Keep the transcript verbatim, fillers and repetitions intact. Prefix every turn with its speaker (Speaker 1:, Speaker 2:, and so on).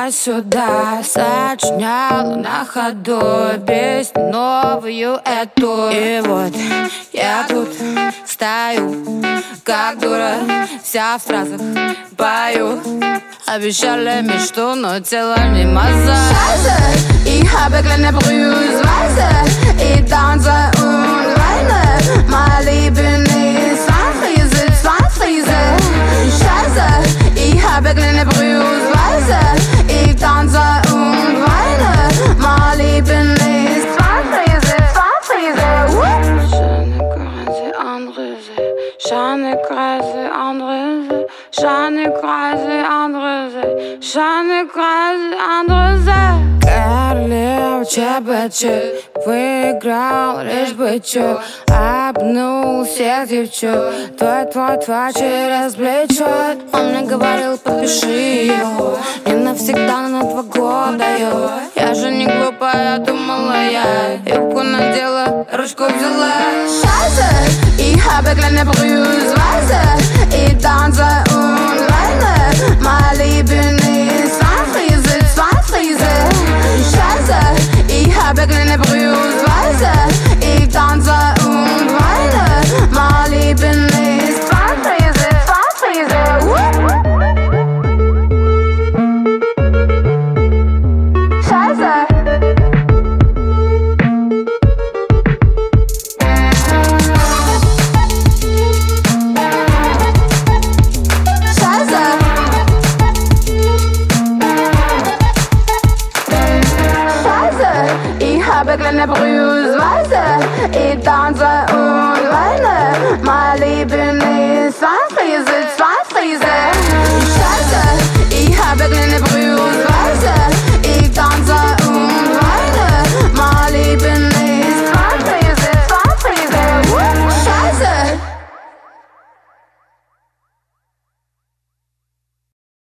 Speaker 1: туда-сюда, сочиняла на ходу песню новую эту. И вот я тут стою, как дура, вся в стразах пою. Обещали мечту, но тело не маза.
Speaker 2: Scheiße, ich habe kleine Brühweise. Ich tanze und weine. Mein Leben ist Zwangkrise, Zwangkrise. Scheiße, ich habe kleine Brühweise. Ich tanze und weine. Mein Leben ist Zwangkrise, Zwangkrise.
Speaker 1: Shine crazy, andere Shine crazy, andere Shine crazy, andere Королева чебачек выиграл лишь бычок. Обнул всех девчонок, твой, твой, твой через плечо. Он мне говорил, подпиши его, не навсегда, на два года ее. Я же не глупая, думала я, юбку надела, ручку взяла.
Speaker 2: Scheiße, ich habe kleine Brühweise. Ich tanze und weine. Mein Leben ist Zwangkrise, Zwangkrise. Scheiße, ich habe kleine Brühweise. Ich tanze und weine. Mein Leben ist Zwangkrise, Zwangkrise. Scheiße. Ich habe kleine Brühweise, ich tanze und weine. Mein Leben ist was?